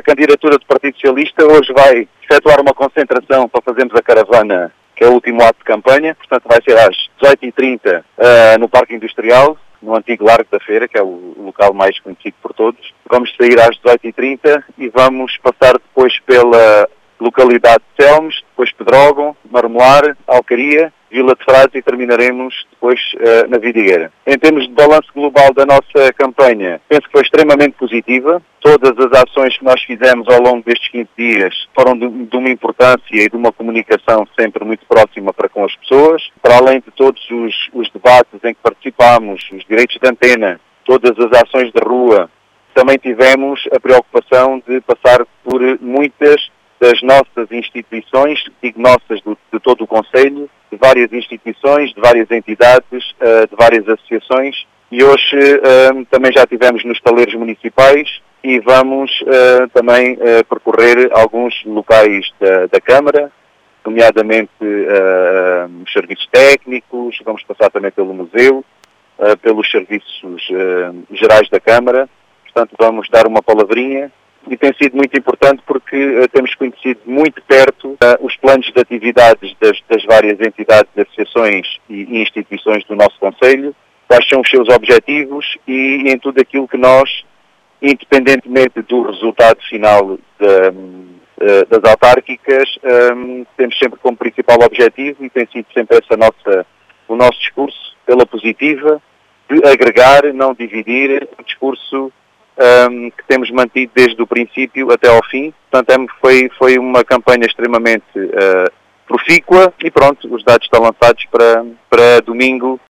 A candidatura do Partido Socialista hoje vai efetuar uma concentração para fazermos a caravana, que é o último ato de campanha, portanto vai ser às 18h30 no Parque Industrial, no antigo Largo da Feira, que é o local mais conhecido por todos. Vamos sair às 18h30 e vamos passar depois pela localidade de Selmes, depois Pedrógão, Marmoar, Alcaria, Vila de Frades e terminaremos depois na Vidigueira. Em termos de balanço global da nossa campanha, penso que foi extremamente positiva. Todas as ações que nós fizemos ao longo destes 15 dias foram de uma importância e de uma comunicação sempre muito próxima para com as pessoas. Para além de todos os debates em que participámos, os direitos de antena, todas as ações de rua, também tivemos a preocupação de passar por muitas das nossas instituições, digo nossas de todo o Conselho, de várias instituições, de várias entidades, de várias associações, e hoje também já estivemos nos taleiros municipais e vamos também percorrer alguns locais da Câmara, nomeadamente os serviços técnicos, vamos passar também pelo museu, pelos serviços gerais da Câmara, portanto vamos dar uma palavrinha. E tem sido muito importante porque temos conhecido muito perto os planos de atividades das várias entidades, associações e instituições do nosso Conselho, quais são os seus objetivos e em tudo aquilo que nós, independentemente do resultado final das autárquicas, temos sempre como principal objetivo, e tem sido sempre o nosso discurso, pela positiva, de agregar, não dividir, um discurso que temos mantido desde o princípio até ao fim. Portanto, foi uma campanha extremamente profícua e pronto, os dados estão lançados para domingo.